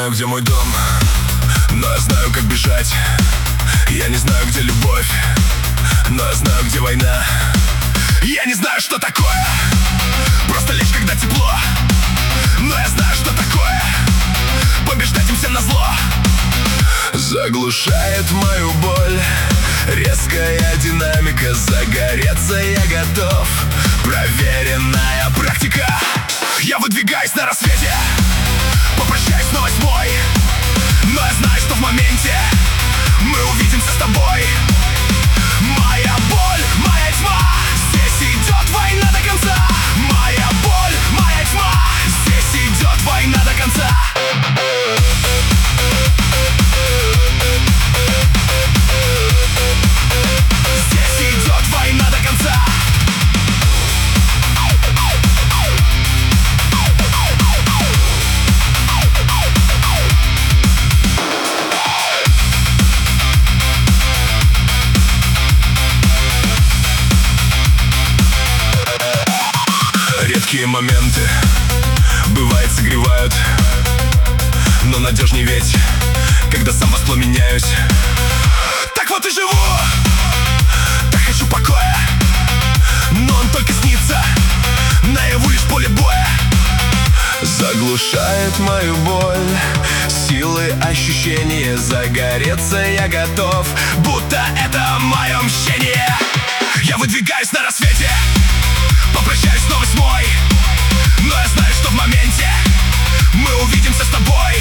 знаю, где мой дом, но я знаю, как бежать. Я не знаю, где любовь, но я знаю, где война. Я не знаю, что такое просто лечь, когда тепло, но я знаю, что такое побеждать им всем назло. Заглушает мою боль резкая динамика. Загореться я готов, проверенная практика. Я выдвигаюсь на рассвете, попрощаюсь на 8-й, но я знаю, что в моменте мы увидимся с тобой. Моя боль, моя тьма, здесь идет война до конца. Моя боль, моя тьма, здесь идет война до конца. Здесь идет война до конца. Редкие моменты, бывает, согревают, но надежней ведь, когда сам воспламеняюсь. Так вот и живу, так хочу покоя, но он только снится, наяву лишь поле боя. Заглушает мою боль силы ощущения. Загореться я готов, будто это мое мщение. Я выдвигаюсь на рассвете, попрощаюсь на 8-й, но я знаю, что в моменте мы увидимся с тобой.